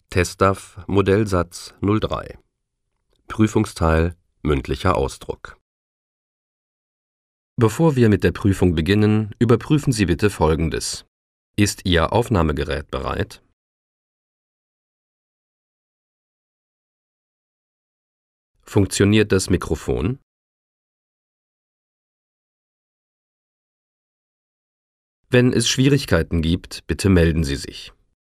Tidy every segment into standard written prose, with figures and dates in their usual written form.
TestDAF Modellsatz 03. Prüfungsteil mündlicher Ausdruck. Bevor wir mit der Prüfung beginnen, überprüfen Sie bitte Folgendes: Ist Ihr Aufnahmegerät bereit? Funktioniert das Mikrofon? Wenn es Schwierigkeiten gibt, bitte melden Sie sich.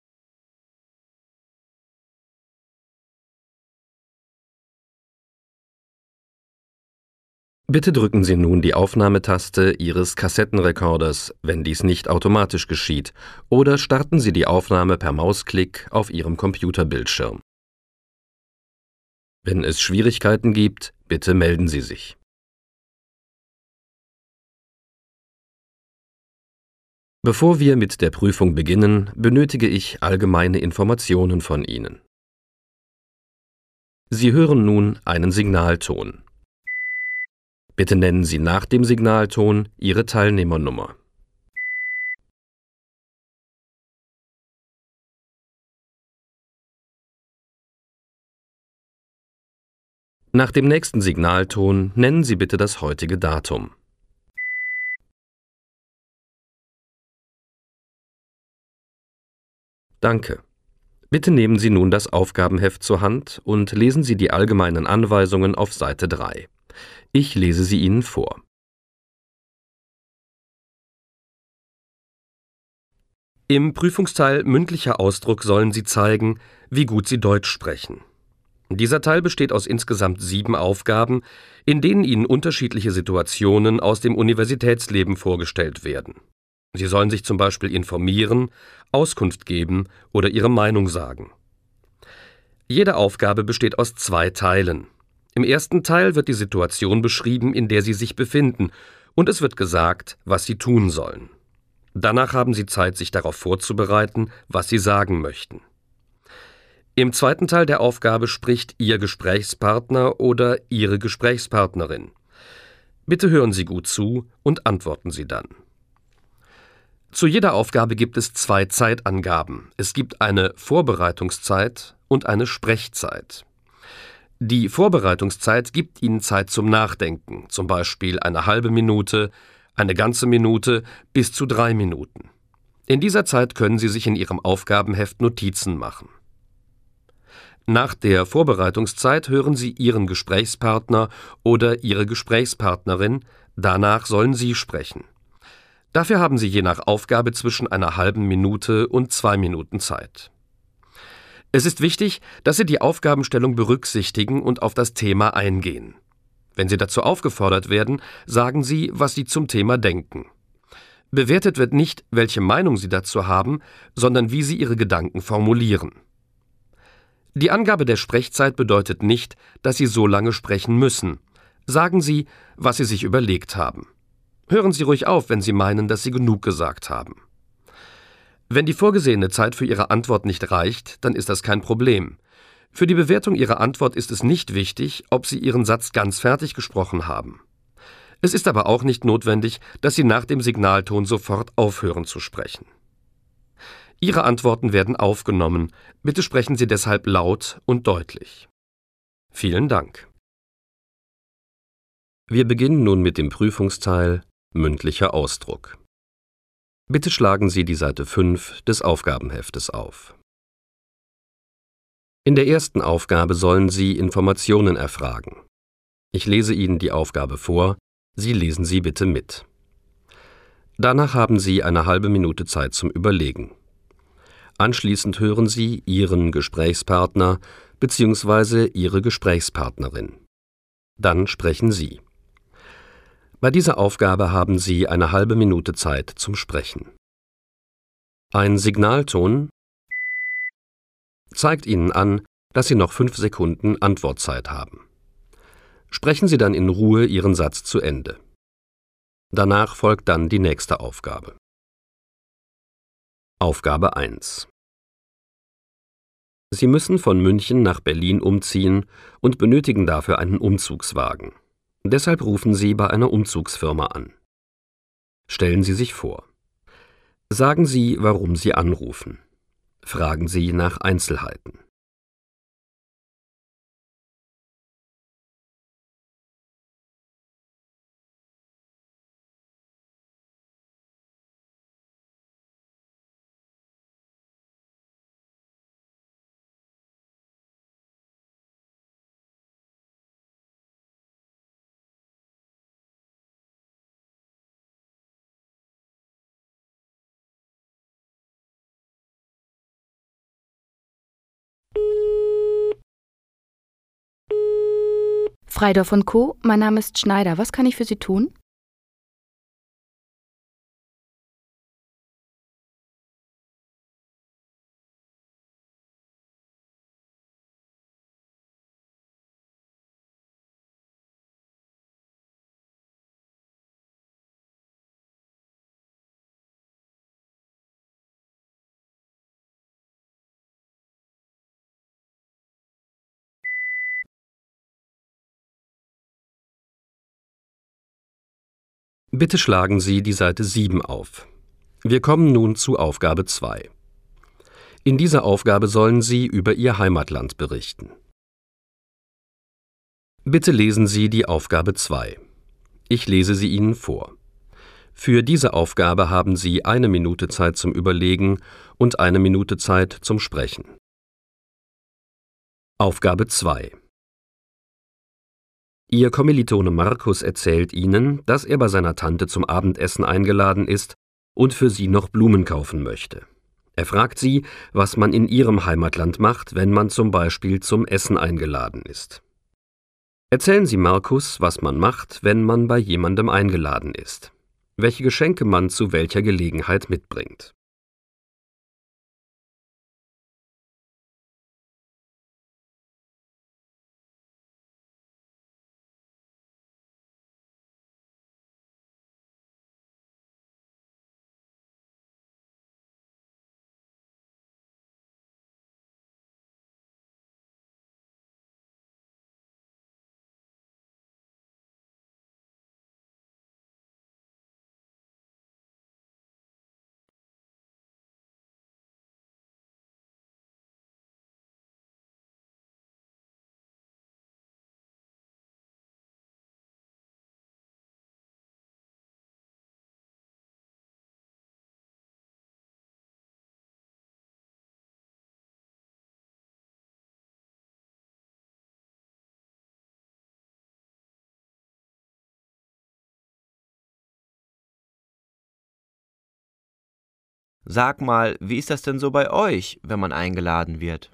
Bitte drücken Sie nun die Aufnahmetaste Ihres Kassettenrekorders, wenn dies nicht automatisch geschieht, oder starten Sie die Aufnahme per Mausklick auf Ihrem Computerbildschirm. Wenn es Schwierigkeiten gibt, bitte melden Sie sich. Bevor wir mit der Prüfung beginnen, benötige ich allgemeine Informationen von Ihnen. Sie hören nun einen Signalton. Bitte nennen Sie nach dem Signalton Ihre Teilnehmernummer. Nach dem nächsten Signalton nennen Sie bitte das heutige Datum. Danke. Bitte nehmen Sie nun das Aufgabenheft zur Hand und lesen Sie die allgemeinen Anweisungen auf Seite 3. Ich lese sie Ihnen vor. Im Prüfungsteil mündlicher Ausdruck sollen Sie zeigen, wie gut Sie Deutsch sprechen. Dieser Teil besteht aus insgesamt 7 Aufgaben, in denen Ihnen unterschiedliche Situationen aus dem Universitätsleben vorgestellt werden. Sie sollen sich zum Beispiel informieren, Auskunft geben oder Ihre Meinung sagen. Jede Aufgabe besteht aus 2 Teilen. Im ersten Teil wird die Situation beschrieben, in der Sie sich befinden, und es wird gesagt, was Sie tun sollen. Danach haben Sie Zeit, sich darauf vorzubereiten, was Sie sagen möchten. Im zweiten Teil der Aufgabe spricht Ihr Gesprächspartner oder Ihre Gesprächspartnerin. Bitte hören Sie gut zu und antworten Sie dann. Zu jeder Aufgabe gibt es 2 Zeitangaben. Es gibt eine Vorbereitungszeit und eine Sprechzeit. Die Vorbereitungszeit gibt Ihnen Zeit zum Nachdenken, zum Beispiel eine halbe Minute, eine ganze Minute bis zu 3 Minuten. In dieser Zeit können Sie sich in Ihrem Aufgabenheft Notizen machen. Nach der Vorbereitungszeit hören Sie Ihren Gesprächspartner oder Ihre Gesprächspartnerin, danach sollen Sie sprechen. Dafür haben Sie je nach Aufgabe zwischen einer halben Minute und 2 Minuten Zeit. Es ist wichtig, dass Sie die Aufgabenstellung berücksichtigen und auf das Thema eingehen. Wenn Sie dazu aufgefordert werden, sagen Sie, was Sie zum Thema denken. Bewertet wird nicht, welche Meinung Sie dazu haben, sondern wie Sie Ihre Gedanken formulieren. Die Angabe der Sprechzeit bedeutet nicht, dass Sie so lange sprechen müssen. Sagen Sie, was Sie sich überlegt haben. Hören Sie ruhig auf, wenn Sie meinen, dass Sie genug gesagt haben. Wenn die vorgesehene Zeit für Ihre Antwort nicht reicht, dann ist das kein Problem. Für die Bewertung Ihrer Antwort ist es nicht wichtig, ob Sie Ihren Satz ganz fertig gesprochen haben. Es ist aber auch nicht notwendig, dass Sie nach dem Signalton sofort aufhören zu sprechen. Ihre Antworten werden aufgenommen. Bitte sprechen Sie deshalb laut und deutlich. Vielen Dank. Wir beginnen nun mit dem Prüfungsteil mündlicher Ausdruck. Bitte schlagen Sie die Seite 5 des Aufgabenheftes auf. In der ersten Aufgabe sollen Sie Informationen erfragen. Ich lese Ihnen die Aufgabe vor, Sie lesen sie bitte mit. Danach haben Sie eine halbe Minute Zeit zum Überlegen. Anschließend hören Sie Ihren Gesprächspartner bzw. Ihre Gesprächspartnerin. Dann sprechen Sie. Bei dieser Aufgabe haben Sie eine halbe Minute Zeit zum Sprechen. Ein Signalton zeigt Ihnen an, dass Sie noch 5 Sekunden Antwortzeit haben. Sprechen Sie dann in Ruhe Ihren Satz zu Ende. Danach folgt dann die nächste Aufgabe. Aufgabe 1. Sie müssen von München nach Berlin umziehen und benötigen dafür einen Umzugswagen. Deshalb rufen Sie bei einer Umzugsfirma an. Stellen Sie sich vor. Sagen Sie, warum Sie anrufen. Fragen Sie nach Einzelheiten. Freidorf und Co., mein Name ist Schneider. Was kann ich für Sie tun? Bitte schlagen Sie die Seite 7 auf. Wir kommen nun zu Aufgabe 2. In dieser Aufgabe sollen Sie über Ihr Heimatland berichten. Bitte lesen Sie die Aufgabe 2. Ich lese sie Ihnen vor. Für diese Aufgabe haben Sie 1 Minute Zeit zum Überlegen und 1 Minute Zeit zum Sprechen. Aufgabe 2. Ihr Kommilitone Markus erzählt Ihnen, dass er bei seiner Tante zum Abendessen eingeladen ist und für Sie noch Blumen kaufen möchte. Er fragt Sie, was man in Ihrem Heimatland macht, wenn man zum Beispiel zum Essen eingeladen ist. Erzählen Sie Markus, was man macht, wenn man bei jemandem eingeladen ist. Welche Geschenke man zu welcher Gelegenheit mitbringt. Sag mal, wie ist das denn so bei euch, wenn man eingeladen wird?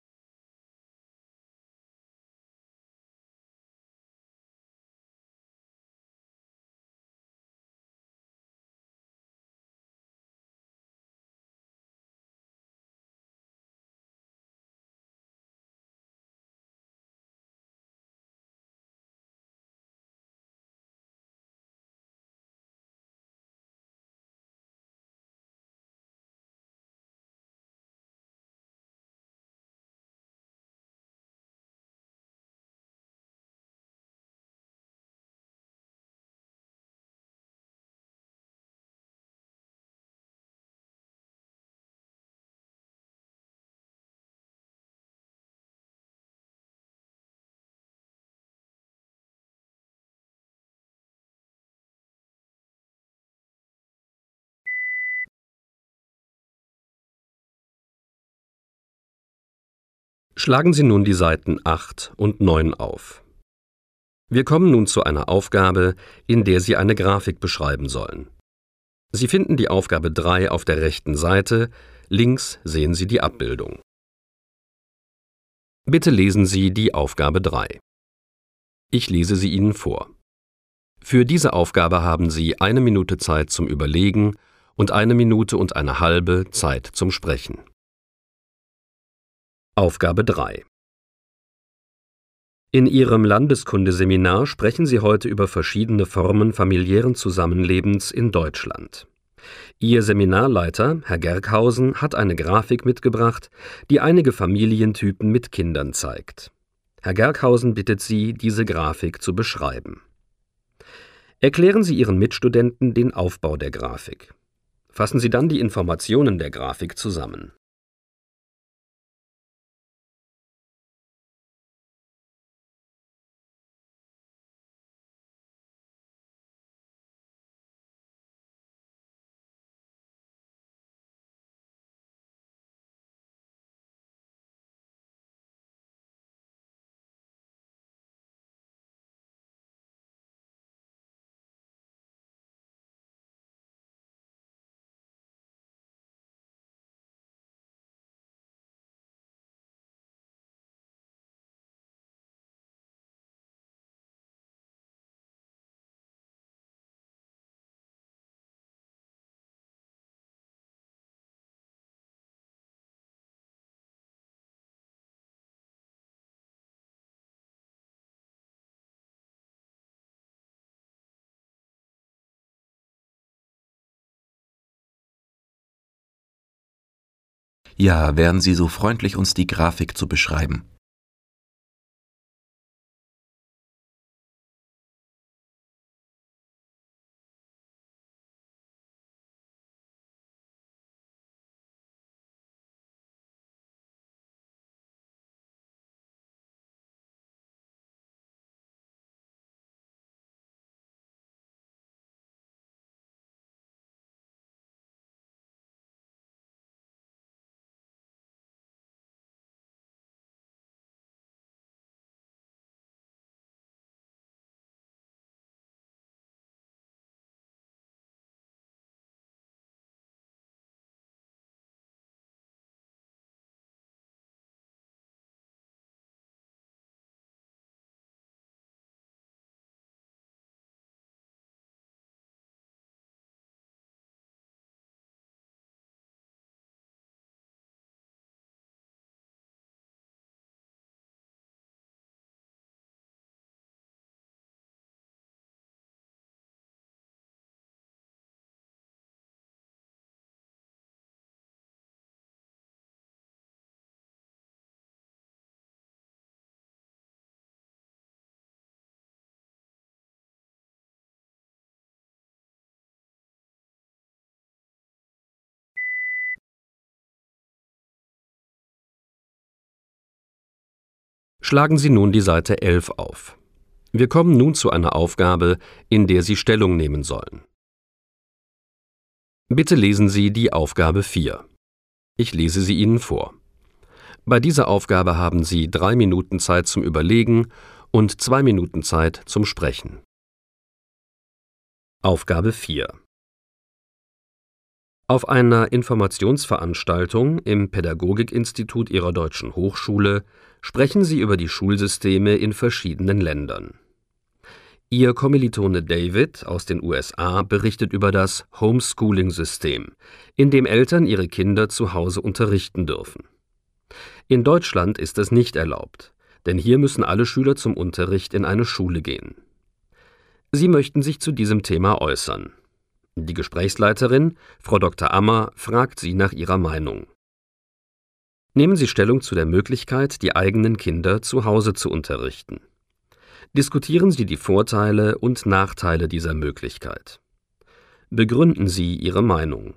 Schlagen Sie nun die Seiten 8 und 9 auf. Wir kommen nun zu einer Aufgabe, in der Sie eine Grafik beschreiben sollen. Sie finden die Aufgabe 3 auf der rechten Seite, links sehen Sie die Abbildung. Bitte lesen Sie die Aufgabe 3. Ich lese sie Ihnen vor. Für diese Aufgabe haben Sie 1 Minute Zeit zum Überlegen und 1 Minute und eine halbe Zeit zum Sprechen. Aufgabe 3. In Ihrem Landeskundeseminar sprechen Sie heute über verschiedene Formen familiären Zusammenlebens in Deutschland. Ihr Seminarleiter, Herr Gerkhausen, hat eine Grafik mitgebracht, die einige Familientypen mit Kindern zeigt. Herr Gerkhausen bittet Sie, diese Grafik zu beschreiben. Erklären Sie Ihren Mitstudenten den Aufbau der Grafik. Fassen Sie dann die Informationen der Grafik zusammen. Ja, wären Sie so freundlich, uns die Grafik zu beschreiben? Schlagen Sie nun die Seite 11 auf. Wir kommen nun zu einer Aufgabe, in der Sie Stellung nehmen sollen. Bitte lesen Sie die Aufgabe 4. Ich lese sie Ihnen vor. Bei dieser Aufgabe haben Sie 3 Minuten Zeit zum Überlegen und 2 Minuten Zeit zum Sprechen. Aufgabe 4. Auf einer Informationsveranstaltung im Pädagogikinstitut Ihrer deutschen Hochschule sprechen Sie über die Schulsysteme in verschiedenen Ländern. Ihr Kommilitone David aus den USA berichtet über das Homeschooling-System, in dem Eltern ihre Kinder zu Hause unterrichten dürfen. In Deutschland ist es nicht erlaubt, denn hier müssen alle Schüler zum Unterricht in eine Schule gehen. Sie möchten sich zu diesem Thema äußern. Die Gesprächsleiterin, Frau Dr. Ammer, fragt Sie nach Ihrer Meinung. Nehmen Sie Stellung zu der Möglichkeit, die eigenen Kinder zu Hause zu unterrichten. Diskutieren Sie die Vorteile und Nachteile dieser Möglichkeit. Begründen Sie Ihre Meinung.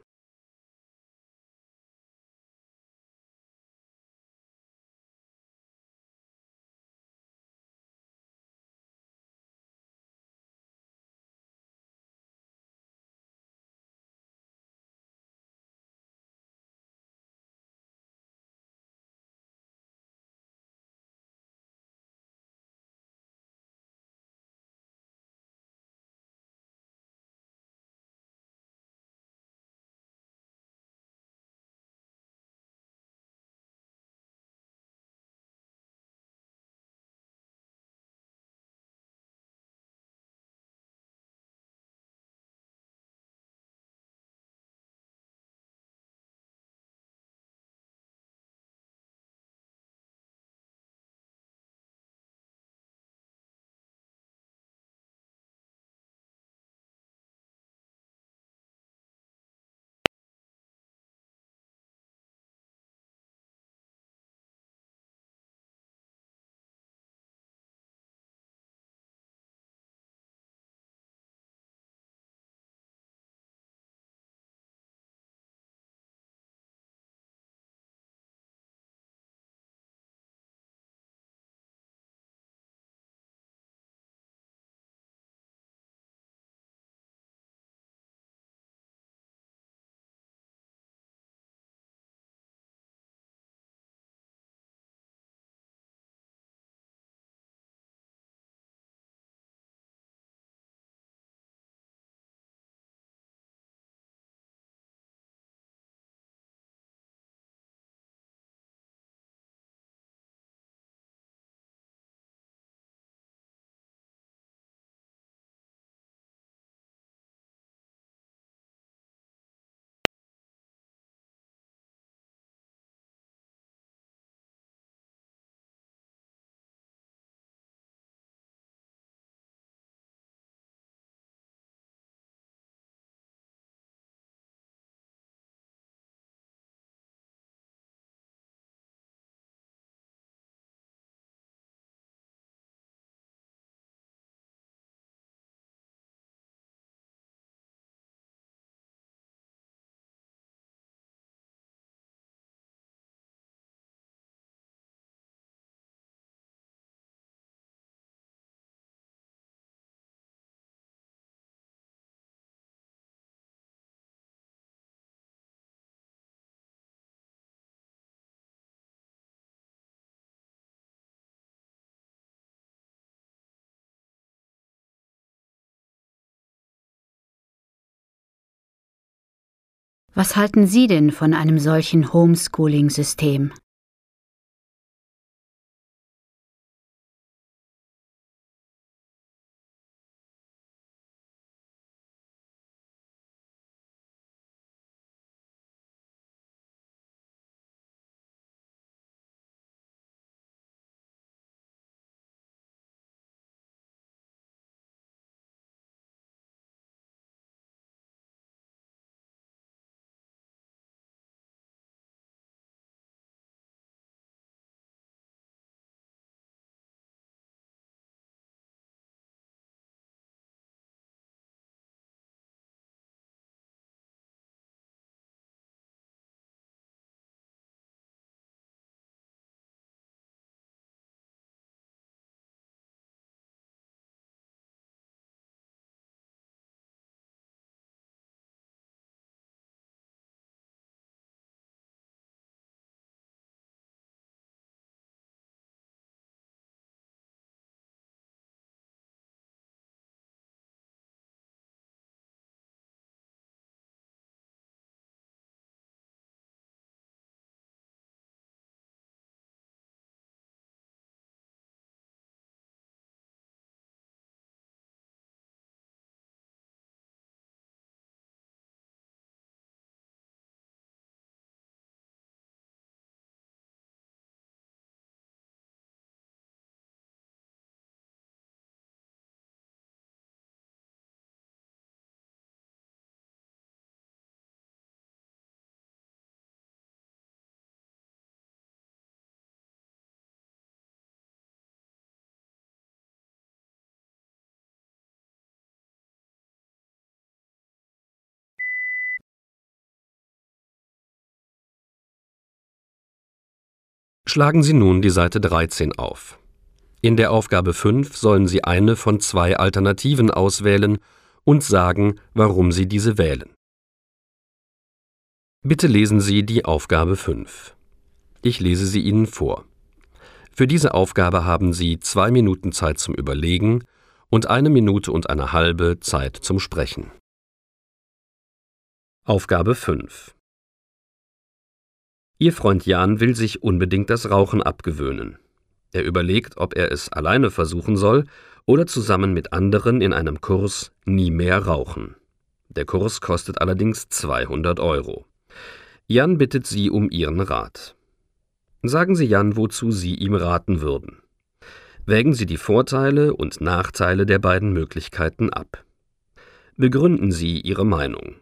Was halten Sie denn von einem solchen Homeschooling-System? Schlagen Sie nun die Seite 13 auf. In der Aufgabe 5 sollen Sie eine von 2 Alternativen auswählen und sagen, warum Sie diese wählen. Bitte lesen Sie die Aufgabe 5. Ich lese sie Ihnen vor. Für diese Aufgabe haben Sie 2 Minuten Zeit zum Überlegen und 1 Minute und eine halbe Zeit zum Sprechen. Aufgabe 5. Ihr Freund Jan will sich unbedingt das Rauchen abgewöhnen. Er überlegt, ob er es alleine versuchen soll oder zusammen mit anderen in einem Kurs Nie mehr rauchen. Der Kurs kostet allerdings 200 Euro. Jan bittet Sie um Ihren Rat. Sagen Sie Jan, wozu Sie ihm raten würden. Wägen Sie die Vorteile und Nachteile der beiden Möglichkeiten ab. Begründen Sie Ihre Meinung.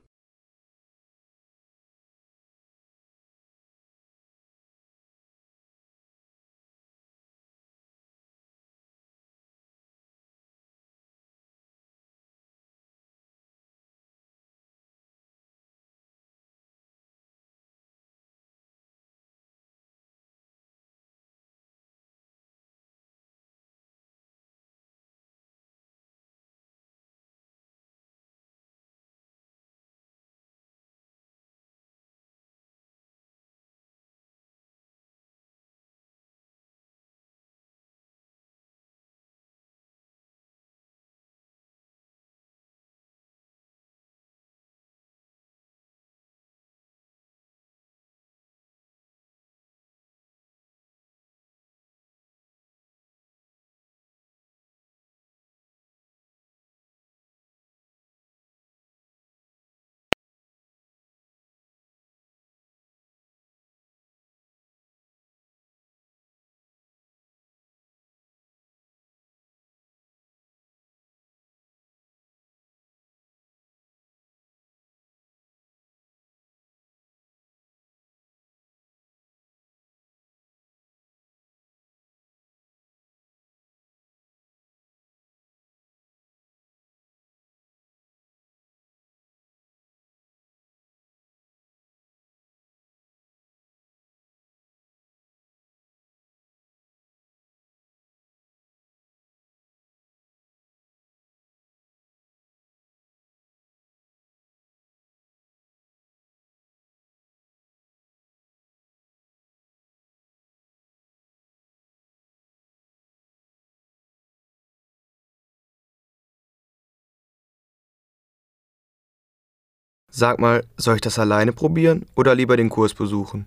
Sag mal, soll ich das alleine probieren oder lieber den Kurs besuchen?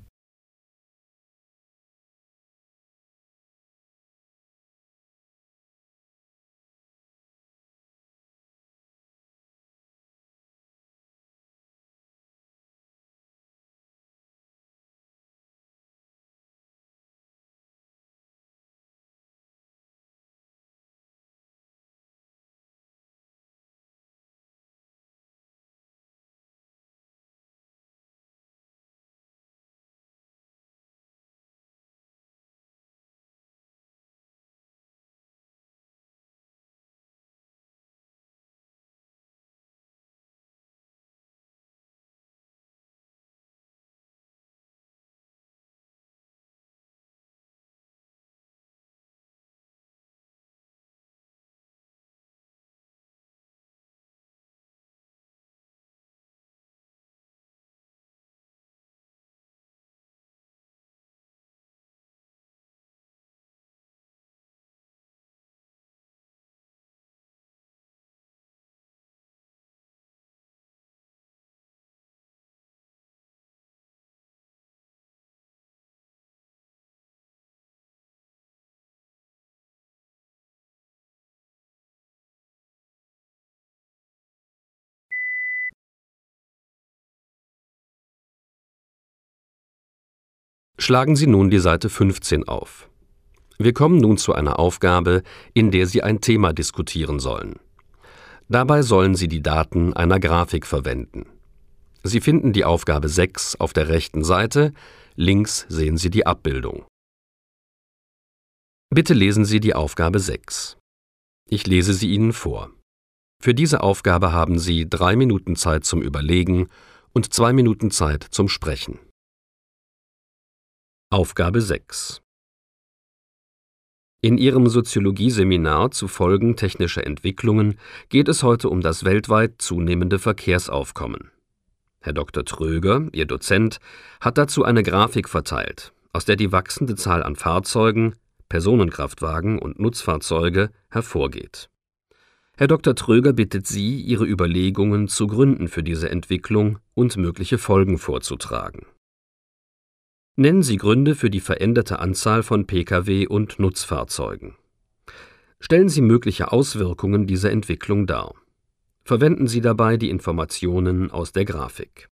Schlagen Sie nun die Seite 15 auf. Wir kommen nun zu einer Aufgabe, in der Sie ein Thema diskutieren sollen. Dabei sollen Sie die Daten einer Grafik verwenden. Sie finden die Aufgabe 6 auf der rechten Seite, links sehen Sie die Abbildung. Bitte lesen Sie die Aufgabe 6. Ich lese sie Ihnen vor. Für diese Aufgabe haben Sie 3 Minuten Zeit zum Überlegen und 2 Minuten Zeit zum Sprechen. Aufgabe 6. In Ihrem Soziologie-Seminar zu Folgen technischer Entwicklungen geht es heute um das weltweit zunehmende Verkehrsaufkommen. Herr Dr. Tröger, Ihr Dozent, hat dazu eine Grafik verteilt, aus der die wachsende Zahl an Fahrzeugen, Personenkraftwagen und Nutzfahrzeuge hervorgeht. Herr Dr. Tröger bittet Sie, Ihre Überlegungen zu Gründen für diese Entwicklung und mögliche Folgen vorzutragen. Nennen Sie Gründe für die veränderte Anzahl von Pkw und Nutzfahrzeugen. Stellen Sie mögliche Auswirkungen dieser Entwicklung dar. Verwenden Sie dabei die Informationen aus der Grafik.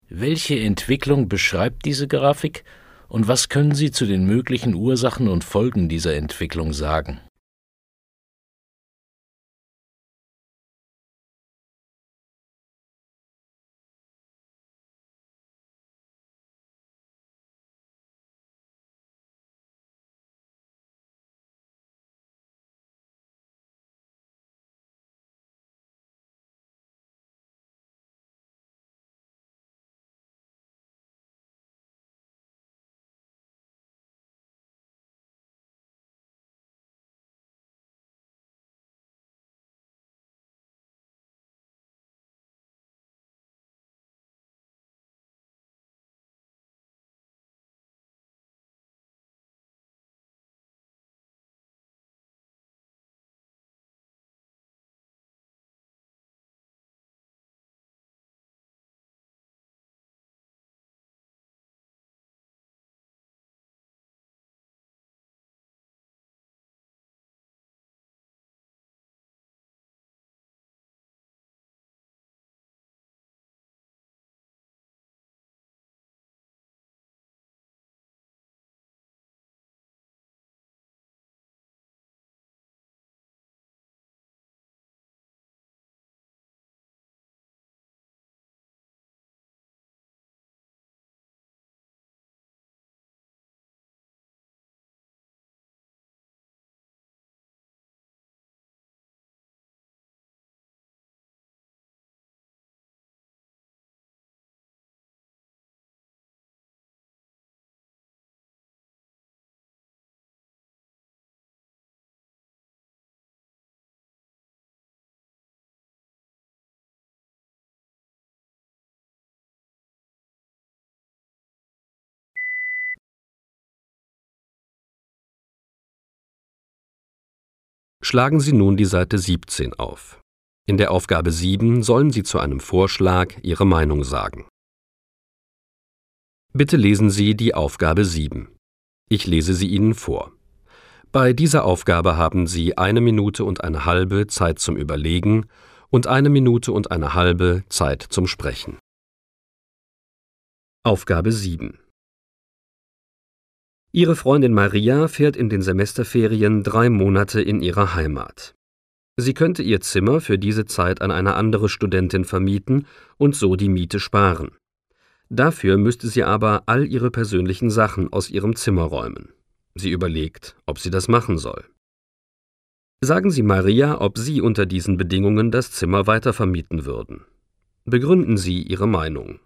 Welche Entwicklung beschreibt diese Grafik und was können Sie zu den möglichen Ursachen und Folgen dieser Entwicklung sagen? Schlagen Sie nun die Seite 17 auf. In der Aufgabe 7 sollen Sie zu einem Vorschlag Ihre Meinung sagen. Bitte lesen Sie die Aufgabe 7. Ich lese sie Ihnen vor. Bei dieser Aufgabe haben Sie 1 Minute und eine halbe Zeit zum Überlegen und 1 Minute und eine halbe Zeit zum Sprechen. Aufgabe 7. Ihre Freundin Maria fährt in den Semesterferien 3 Monate in ihre Heimat. Sie könnte ihr Zimmer für diese Zeit an eine andere Studentin vermieten und so die Miete sparen. Dafür müsste sie aber all ihre persönlichen Sachen aus ihrem Zimmer räumen. Sie überlegt, ob sie das machen soll. Sagen Sie Maria, ob Sie unter diesen Bedingungen das Zimmer weitervermieten würden. Begründen Sie Ihre Meinung.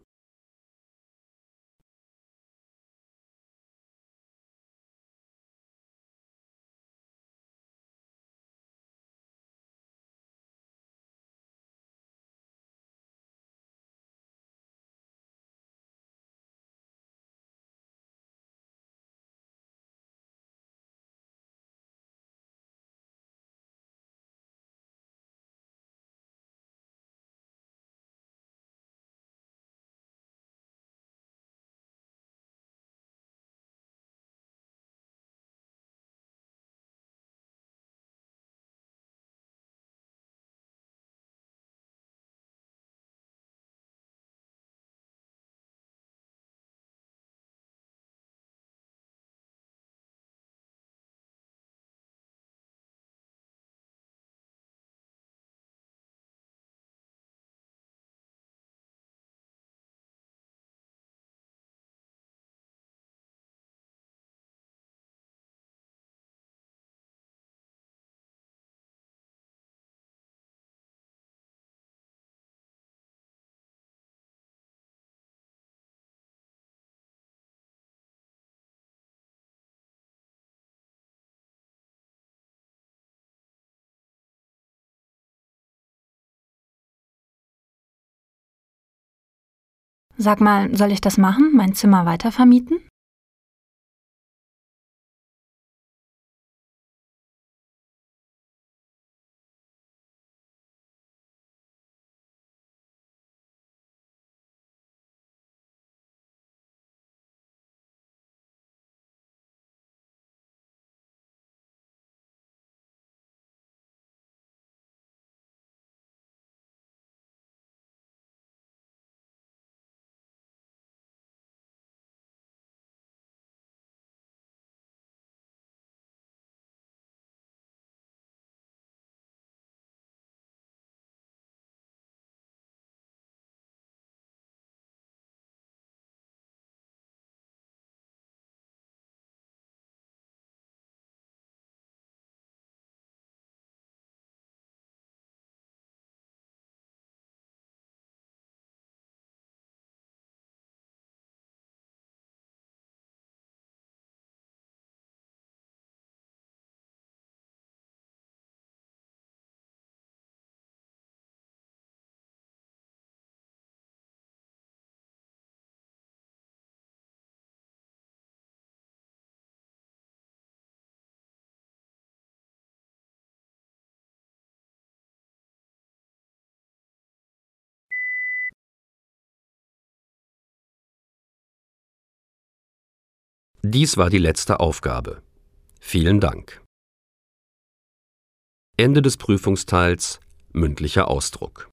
Sag mal, soll ich das machen, mein Zimmer weitervermieten? Dies war die letzte Aufgabe. Vielen Dank. Ende des Prüfungsteils mündlicher Ausdruck.